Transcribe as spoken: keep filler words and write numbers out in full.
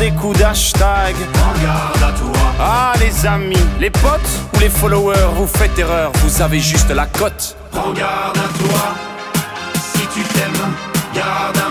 des coups d'hashtag. Prends garde à toi. Ah les amis, les potes ou les followers, vous faites erreur, vous avez juste la cote. Prends garde à toi. Si tu t'aimes, garde à